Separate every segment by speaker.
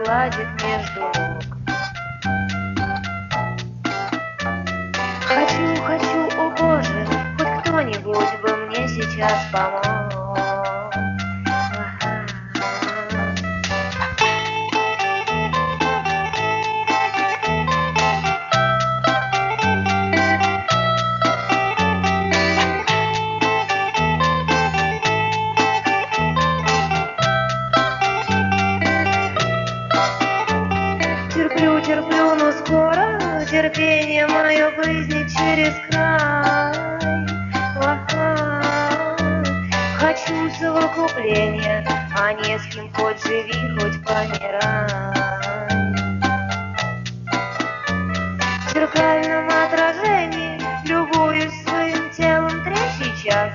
Speaker 1: гладит между ног. Хочу, хочу, о Боже, хоть кто-нибудь бы мне сейчас помог. Терплю, терплю, но скоро терпение мое выйдет через край. Хочу совокупления, а не с кем хоть живи, хоть помирай. В зеркальном отражении любуюсь своим телом третий час.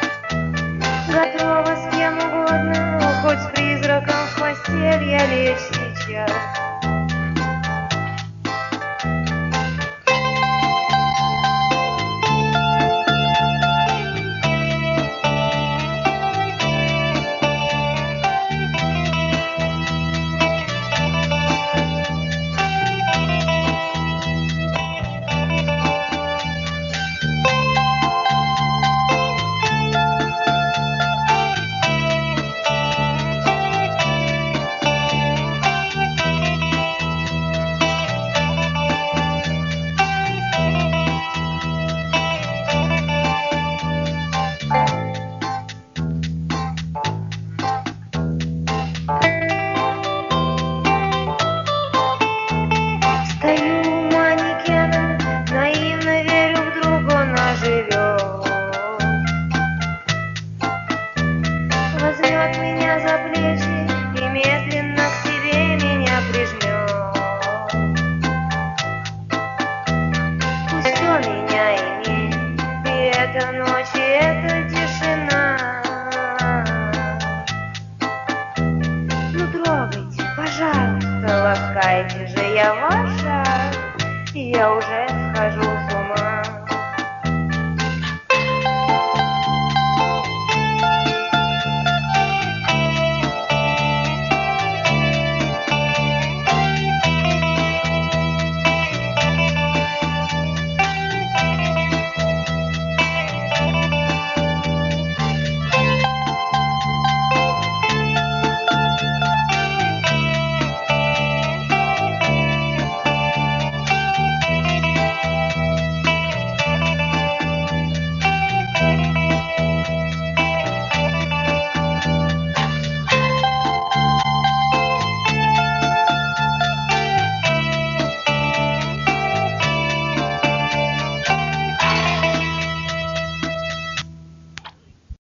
Speaker 1: Готова с кем угодно, хоть с призраком в постель я лечь.